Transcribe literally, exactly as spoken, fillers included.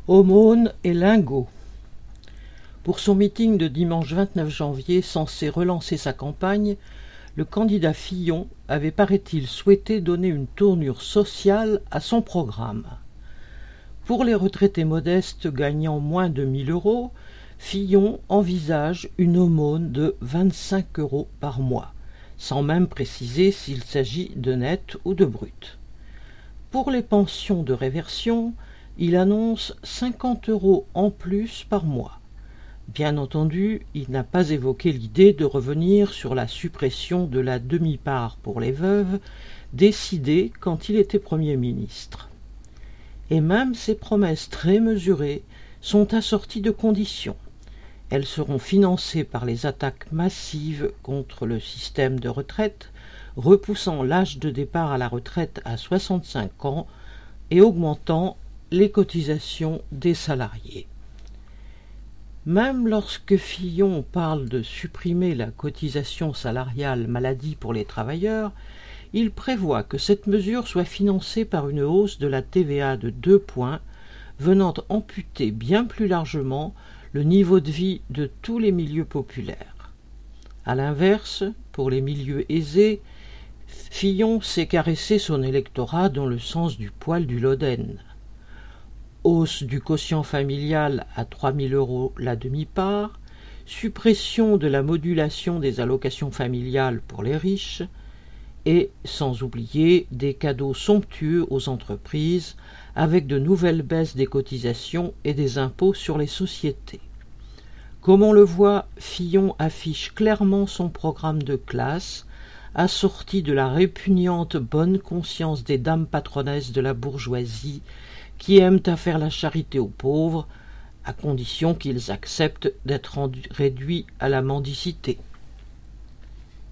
Aumône et lingots. Pour son meeting de dimanche vingt-neuf janvier, censé relancer sa campagne, le candidat Fillon avait, paraît-il, souhaité donner une tournure sociale à son programme. Pour les retraités modestes gagnant moins de mille euros, Fillon envisage une aumône de vingt-cinq euros par mois, sans même préciser s'il s'agit de net ou de brut. Pour les pensions de réversion, il annonce cinquante euros en plus par mois. Bien entendu, il n'a pas évoqué l'idée de revenir sur la suppression de la demi-part pour les veuves, décidée quand il était Premier ministre. Et même ces promesses très mesurées sont assorties de conditions. Elles seront financées par les attaques massives contre le système de retraite, repoussant l'âge de départ à la retraite à soixante-cinq ans et augmentant les cotisations des salariés. Même lorsque Fillon parle de supprimer la cotisation salariale maladie pour les travailleurs, il prévoit que cette mesure soit financée par une hausse de la T V A de deux points, venant amputer bien plus largement le niveau de vie de tous les milieux populaires. À l'inverse, pour les milieux aisés, Fillon sait caresser son électorat dans le sens du poil du Loden. Hausse du quotient familial à trois mille euros la demi-part, suppression de la modulation des allocations familiales pour les riches, et, sans oublier, des cadeaux somptueux aux entreprises, avec de nouvelles baisses des cotisations et des impôts sur les sociétés. Comme on le voit, Fillon affiche clairement son programme de classe, assorti de la répugnante bonne conscience des dames patronesses de la bourgeoisie, qui aiment à faire la charité aux pauvres, à condition qu'ils acceptent d'être réduits à la mendicité.